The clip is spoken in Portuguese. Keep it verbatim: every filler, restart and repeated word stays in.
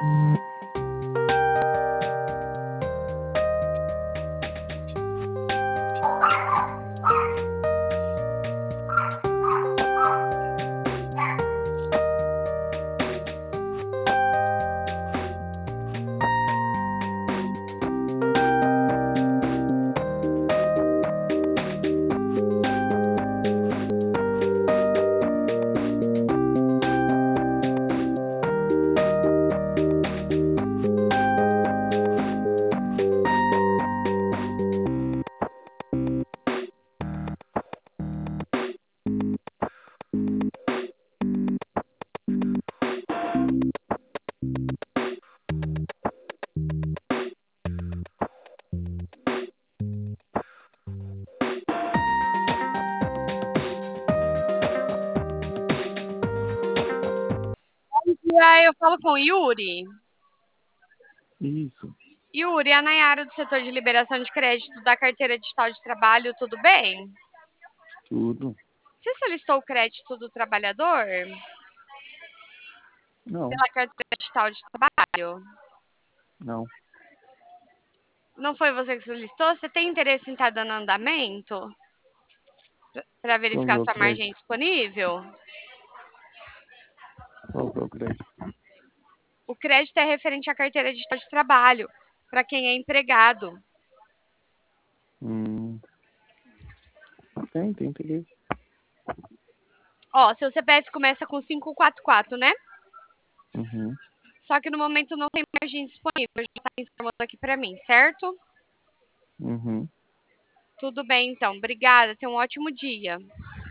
E aí eu falo com o Yuri. Isso. Yuri, a Nayara do setor de liberação de crédito da carteira digital de trabalho, tudo bem? Tudo. Você solicitou o crédito do trabalhador? Não. Pela carteira digital de trabalho? Não. Não foi você que solicitou? Você tem interesse em estar dando andamento? Para Qual verificar é o sua margem crédito? disponível? Qual é o crédito? O crédito é referente à carteira digital de trabalho, para quem é empregado. Hum. Tem, tem interesse. Ó, seu C P F começa com quinhentos e quarenta e quatro, né? Uhum. Só que no momento não tem margem disponível. Já está informando aqui para mim, certo? Uhum. Tudo bem, então. Obrigada. Tenha um ótimo dia.